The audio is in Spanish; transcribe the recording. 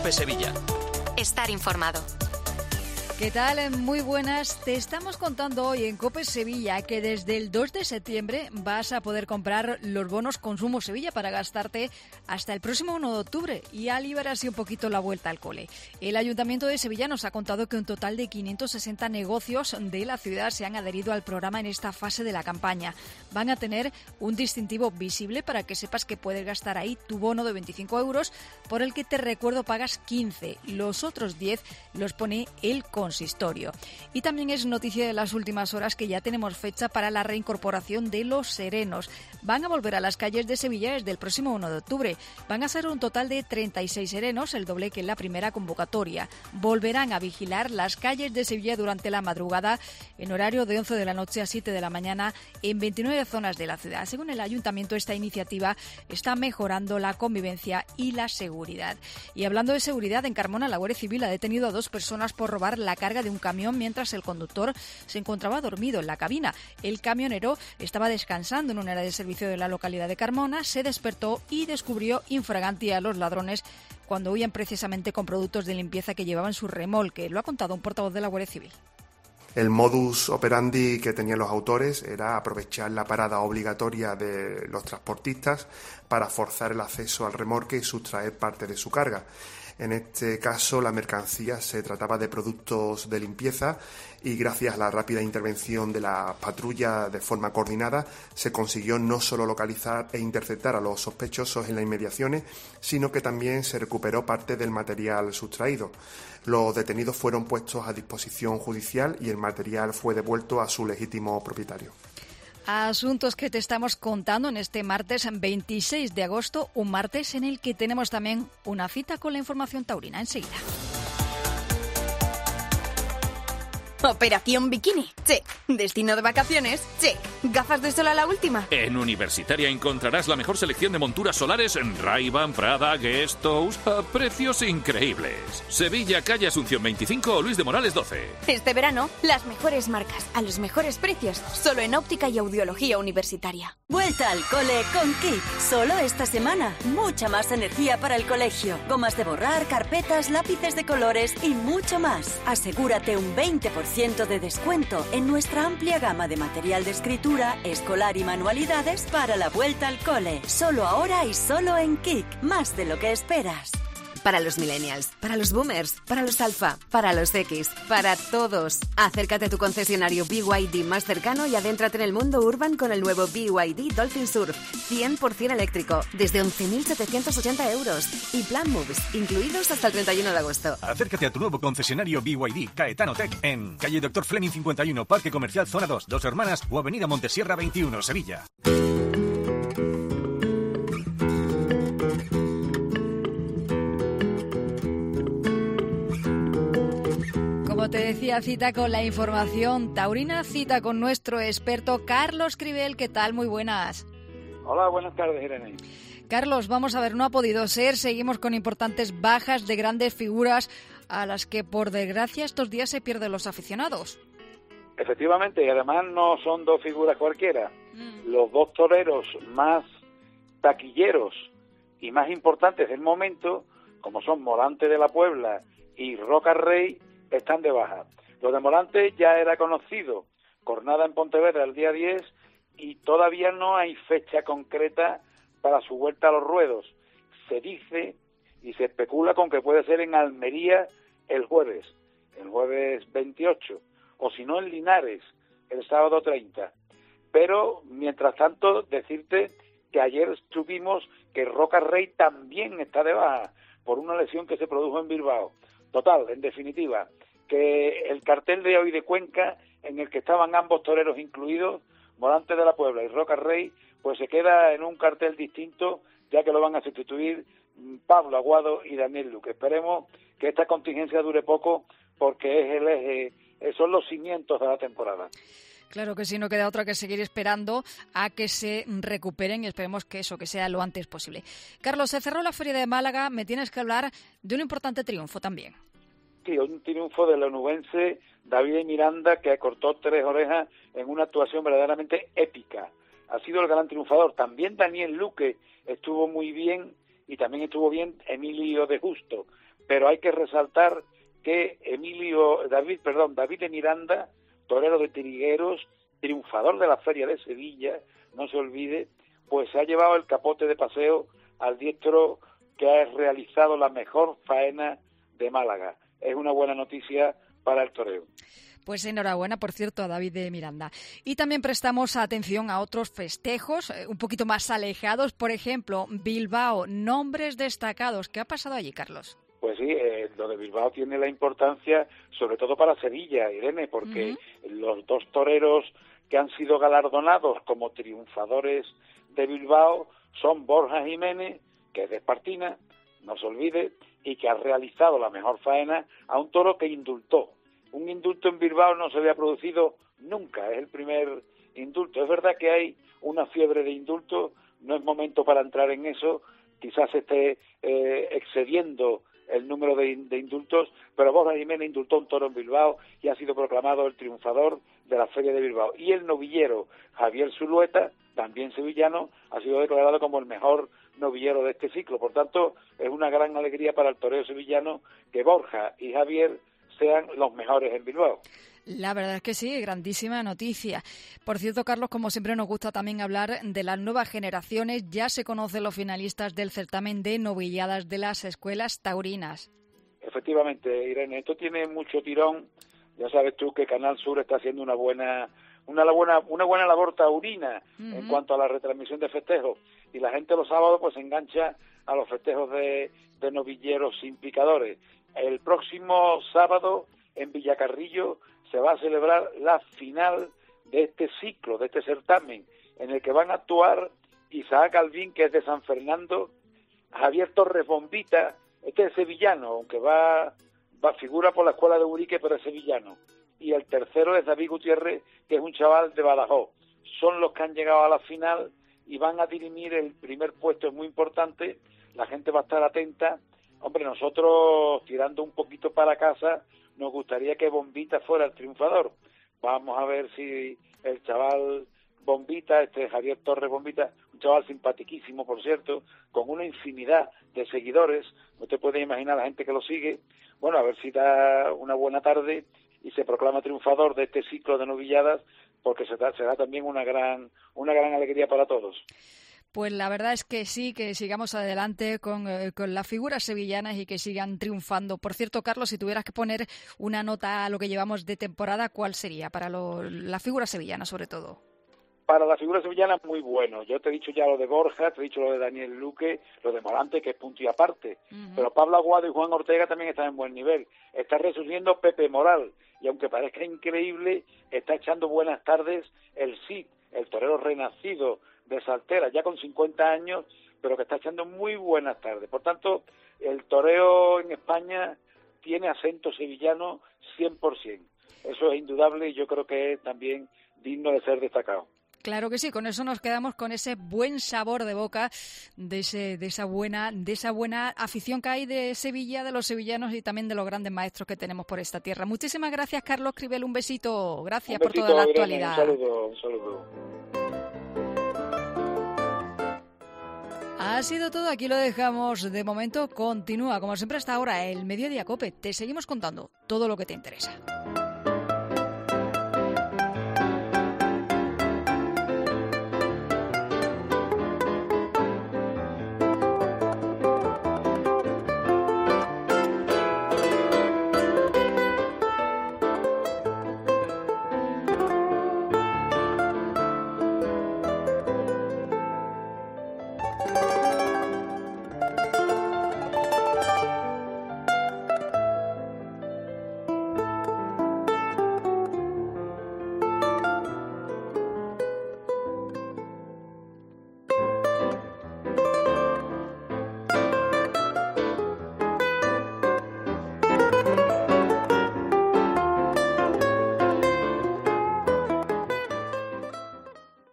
COPE Sevilla. Estar informado. ¿Qué tal? Muy buenas. Te estamos contando hoy en COPE Sevilla que desde el 2 de septiembre vas a poder comprar los bonos Consumo Sevilla para gastarte hasta el próximo 1 de octubre y a liberar así un poquito la vuelta al cole. El Ayuntamiento de Sevilla nos ha contado que un total de 560 negocios de la ciudad se han adherido al programa en esta fase de la campaña. Van a tener un distintivo visible para que sepas que puedes gastar ahí tu bono de 25 euros, por el que te recuerdo pagas 15. Los otros 10 los pone el consistorio. Y también es noticia de las últimas horas que ya tenemos fecha para la reincorporación de los serenos. Van a volver a las calles de Sevilla desde el próximo 1 de octubre. Van a ser un total de 36 serenos, el doble que en la primera convocatoria. Volverán a vigilar las calles de Sevilla durante la madrugada en horario de 11 de la noche a 7 de la mañana en 29 zonas de la ciudad. Según el Ayuntamiento, esta iniciativa está mejorando la convivencia y la seguridad. Y hablando de seguridad, en Carmona la Guardia Civil ha detenido a 2 personas por robar la carga de un camión mientras el conductor se encontraba dormido en la cabina. El camionero estaba descansando en un área de servicio de la localidad de Carmona, se despertó y descubrió infraganti a los ladrones cuando huían precisamente con productos de limpieza que llevaban su remolque. Lo ha contado un portavoz de la Guardia Civil. El modus operandi que tenían los autores era aprovechar la parada obligatoria de los transportistas para forzar el acceso al remolque y sustraer parte de su carga. En este caso, la mercancía se trataba de productos de limpieza y gracias a la rápida intervención de la patrulla de forma coordinada se consiguió no solo localizar e interceptar a los sospechosos en las inmediaciones, sino que también se recuperó parte del material sustraído. Los detenidos fueron puestos a disposición judicial y el material fue devuelto a su legítimo propietario. Asuntos que te estamos contando en este martes 26 de agosto, un martes en el que tenemos también una cita con la información taurina. Enseguida. Operación Bikini, check. Destino de vacaciones, check. Gafas de sol a la última. En Universitaria encontrarás la mejor selección de monturas solares en Ray-Ban, Prada, Guess, Tous, a precios increíbles. Sevilla, calle Asunción 25 o Luis de Morales 12. Este verano, las mejores marcas, a los mejores precios, solo en óptica y audiología universitaria. Vuelta al cole con Kik. Solo esta semana. Mucha más energía para el colegio. Gomas de borrar, carpetas, lápices de colores y mucho más. Asegúrate un 20% de descuento en nuestra amplia gama de material de escritura, escolar y manualidades para la vuelta al cole. Solo ahora y solo en Kik. Más de lo que esperas. Para los millennials, para los boomers, para los alfa, para los X, para todos. Acércate a tu concesionario BYD más cercano y adéntrate en el mundo urban con el nuevo BYD Dolphin Surf, 100% eléctrico, desde 11.780 euros. Y Plan Moves, incluidos hasta el 31 de agosto. Acércate a tu nuevo concesionario BYD Caetano Tech en calle Dr. Fleming 51, Parque Comercial Zona 2, Dos Hermanas o Avenida Montesierra 21, Sevilla. Como te decía, cita con la información taurina, cita con nuestro experto Carlos Cribel. ¿Qué tal? Muy buenas. Hola, buenas tardes, Irene. Carlos, vamos a ver, no ha podido ser. Seguimos con importantes bajas de grandes figuras a las que, por desgracia, estos días se pierden los aficionados. Efectivamente, y además no son 2 figuras cualquiera. Los 2 toreros más taquilleros y más importantes del momento, como son Morante de la Puebla y Roca Rey, están de baja. Lo de Morante ya era conocido, jornada en Pontevedra el día 10 y todavía no hay fecha concreta para su vuelta a los ruedos. Se dice y se especula con que puede ser en Almería el jueves 28, o si no en Linares el sábado 30. Pero, mientras tanto, decirte que ayer supimos que Roca Rey también está de baja por una lesión que se produjo en Bilbao. Total, en definitiva, que el cartel de hoy de Cuenca, en el que estaban ambos toreros incluidos, Morante de la Puebla y Roca Rey, pues se queda en un cartel distinto, ya que lo van a sustituir Pablo Aguado y Daniel Luque. Esperemos que esta contingencia dure poco, porque es el eje, son los cimientos de la temporada. Claro que sí, no queda otra que seguir esperando a que se recuperen y esperemos que sea lo antes posible. Carlos, se cerró la Feria de Málaga, me tienes que hablar de un importante triunfo también. Sí, un triunfo del onubense David Miranda, que acortó 3 orejas en una actuación verdaderamente épica. Ha sido el gran triunfador. También Daniel Luque estuvo muy bien y también estuvo bien Emilio de Justo. pero hay que resaltar que David de Miranda, torero de Trigueros, triunfador de la Feria de Sevilla, no se olvide, pues se ha llevado el capote de paseo al diestro que ha realizado la mejor faena de Málaga. Es una buena noticia para el toreo. Pues enhorabuena, por cierto, a David de Miranda. Y también prestamos atención a otros festejos un poquito más alejados. Por ejemplo, Bilbao, nombres destacados. ¿Qué ha pasado allí, Carlos? Pues sí, lo de Bilbao tiene la importancia, sobre todo para Sevilla, Irene, porque los dos toreros que han sido galardonados como triunfadores de Bilbao son Borja Jiménez, que es de Espartina, no se olvide, y que ha realizado la mejor faena a un toro que indultó. Un indulto en Bilbao no se había producido nunca, es el primer indulto. Es verdad que hay una fiebre de indulto, no es momento para entrar en eso, quizás se esté excediendo el número de indultos, pero Borja Jiménez indultó un toro en Bilbao y ha sido proclamado el triunfador de la Feria de Bilbao. Y el novillero Javier Zulueta, también sevillano, ha sido declarado como el mejor novillero de este ciclo. Por tanto, es una gran alegría para el toreo sevillano que Borja y Javier sean los mejores en Bilbao. La verdad es que sí, grandísima noticia. Por cierto, Carlos, como siempre nos gusta también hablar de las nuevas generaciones. Ya se conocen los finalistas del certamen de novilladas de las escuelas taurinas. Efectivamente, Irene, esto tiene mucho tirón. Ya sabes tú que Canal Sur está haciendo una buena labor taurina en cuanto a la retransmisión de festejos. Y la gente los sábados pues se engancha a los festejos de novilleros sin picadores. El próximo sábado en Villacarrillo se va a celebrar la final de este ciclo, de este certamen, en el que van a actuar Isaac Alvín, que es de San Fernando, Javier Torres Bombita, este es sevillano, aunque figura por la escuela de Urique, pero es sevillano, y el tercero es David Gutiérrez, que es un chaval de Badajoz. Son los que han llegado a la final y van a dirimir el primer puesto, es muy importante, la gente va a estar atenta. Hombre, nosotros, tirando un poquito para casa, nos gustaría que Bombita fuera el triunfador. Vamos a ver si el chaval Bombita, Javier Torres Bombita, un chaval simpaticísimo, por cierto, con una infinidad de seguidores, no te puedes imaginar la gente que lo sigue. Bueno, a ver si da una buena tarde y se proclama triunfador de este ciclo de novilladas, porque será también una gran alegría para todos. Pues la verdad es que sí, que sigamos adelante con las figuras sevillanas y que sigan triunfando. Por cierto, Carlos, si tuvieras que poner una nota a lo que llevamos de temporada, ¿cuál sería para la figura sevillana sobre todo? Para la figura sevillana, muy bueno. Yo te he dicho ya lo de Borja, te he dicho lo de Daniel Luque, lo de Morante, que es punto y aparte. Pero Pablo Aguado y Juan Ortega también están en buen nivel. Está resurgiendo Pepe Moral, y aunque parezca increíble, está echando buenas tardes el Cid, el torero renacido de Saltera, ya con 50 años, pero que está echando muy buenas tardes. Por tanto, el toreo en España tiene acento sevillano 100%. Eso es indudable y yo creo que es también digno de ser destacado. Claro que sí, con eso nos quedamos con ese buen sabor de boca de esa buena afición que hay de Sevilla, de los sevillanos y también de los grandes maestros que tenemos por esta tierra. Muchísimas gracias, Carlos Cribel, un besito. Gracias por toda la actualidad. Un saludo. Ha sido todo, aquí lo dejamos. De momento continúa, como siempre hasta ahora, el Mediodía COPE. Te seguimos contando todo lo que te interesa.